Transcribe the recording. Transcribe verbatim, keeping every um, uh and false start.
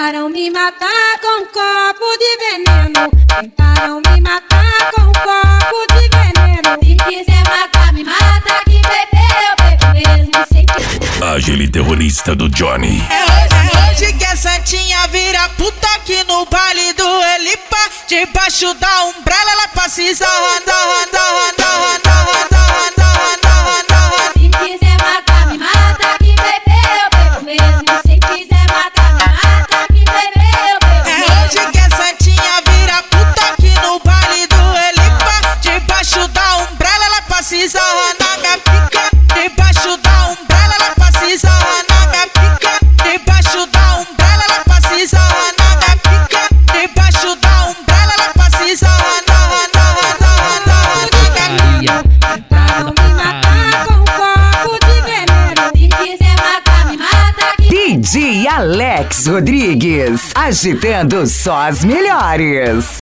Tentaram me matar com um copo de veneno. Tentaram me matar com um copo de veneno. Se quiser matar, me mata, que beber eu bebo mesmo sem que... Agile terrorista do Johnny. É hoje, é hoje que a santinha vira puta aqui no baile do Elipa. Debaixo da umbrella ela passa e zarra, zarra, zarra, zarra, zarra, zarra, zarra, zarra, zarra. Se quiser matar, me mata, que beber eu bebo mesmo. Se quiser matar, me mata, que beber eu bebo É mesmo. hoje que a santinha vira puta aqui no baile do Elipa. Debaixo da umbrella ela passa e zarra na minha pica. Debaixo da umbrella ela passa e zarra na minha pica. Debaixo da umbrella ela passa e zarra na minha pica. Debaixo da umbrella ela passa e zarra, zarra, zarra, zarra, zarra na minha pica. Tentaram me matar com um copo de veneno. Se quiser matar, me mata, que D J Alex Rodrigues, agitando só as melhores.